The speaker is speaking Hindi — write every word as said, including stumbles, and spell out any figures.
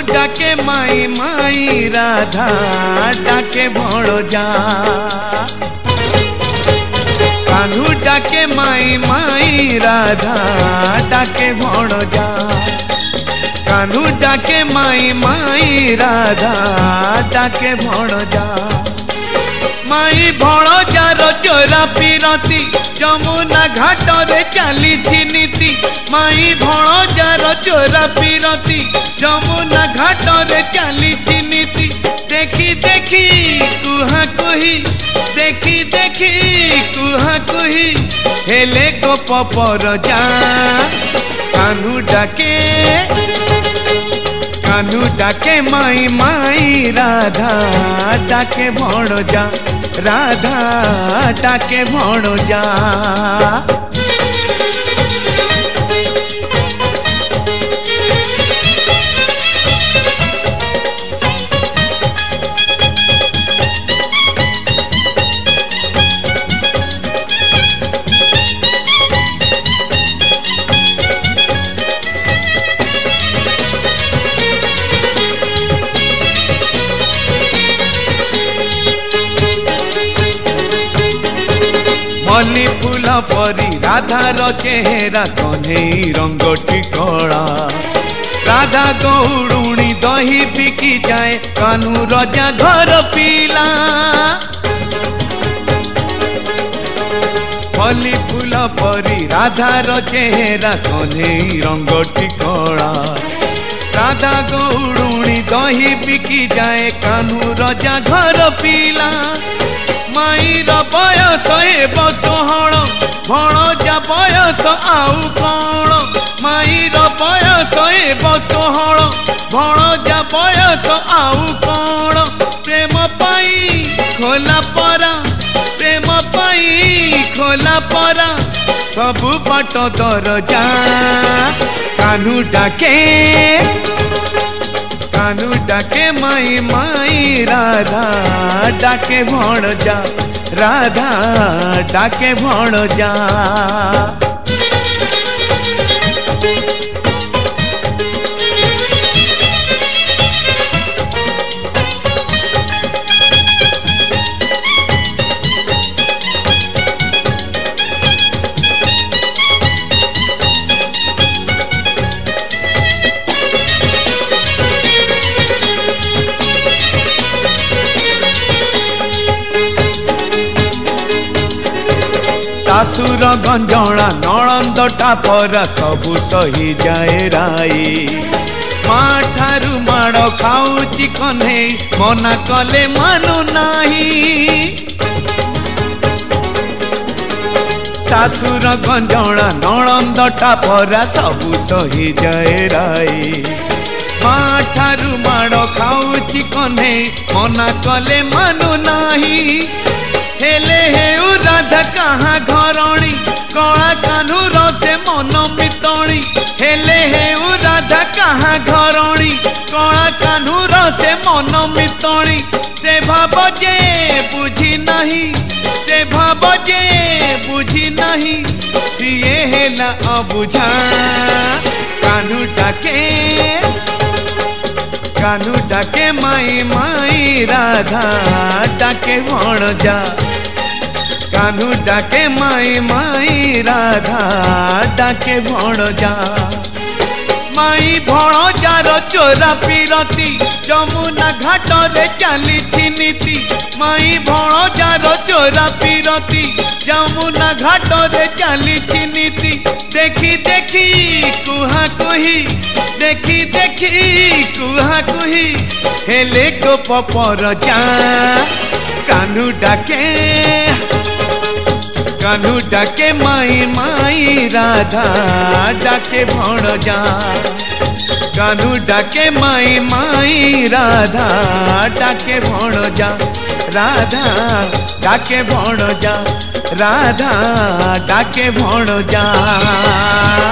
डाके माई माई राधा डाके भणजा। कान्हू डाके माई माई राधा डाके भणजा। कान्हू डाके माई माई राधा डाके भणजा। माई भणजार चोरा पीरती जमुना घाट रे चली नीति। माई भणजार चोरा पीरती जमुना घाट रे चली नीति। देखी देखी कुहा कुही देखी देखी कुहा कुही हेले गोप पर जा। कान्हू डाके कान्हू डाके माई माई राधा डाके भणजा। राधा डाके भणजा। मल्ली फूल परी राधार चेहरा कन्हई रंगटी कला। राधा गौड़ुणी दही बिकी जाए कान्हू रजा घर पीला। मल्ली फूल परी राधार चेहरा कन्हई रंगटी कला। राधा गौड़ुणी दही बिकी जाए कान्हू रजा घर पीला। माईर बयस हेब षोहल भणजा बयस आउ कण। माईर बयस हेब षोहल भणजा बयस आउ कण। प्रेम पाई खोला परा प्रेम पाई खोला परा सबु बाट दरजा। कान्हू डाके कान्हू डाके माई माई राधा डाके भणजा। राधा डाके भणजा। सासुर गंजणा नणंद टापरा सबु सही जाए राई। माँ ठारू माड़ खाऊची कन्हई मना कले मानु नाही। सासुर गंजणा नणंद टापरा सबु सही जाए राई। माँ ठारू माड़ खाऊची कन्हई मना कले मानु नाही। हेले हेउ राधा कहाँ घरणी कला कान्हू रसे मन मितणी। हेले हेउ राधा कहाँ घरणी कला कान्हू रसे मन मितणी। से भाव जे बुझी नहीं से भाव जे बुझी नहीं सिए हेला अबुझा। कान्हू डाके कान्हू डाके माई माई राधा डाके भणजा। कान्हू डाके माई माई राधा डाके भणजा। माई भणजार चोरा पीरती जमुना घाट रे चली नीति। माई भणजार चोरा पीरती जमुना घाट रे चली नीति। देखी देखी कुहा कुही देखी देखी कुहा कुही हेले गोप पर जा। कान्हू डाके कान्हू डाके माई माई राधा डाके भणजा। कान्हू डाके माई माई राधा डाके भणजा। राधा डाके भणजा। राधा डाके भणजा।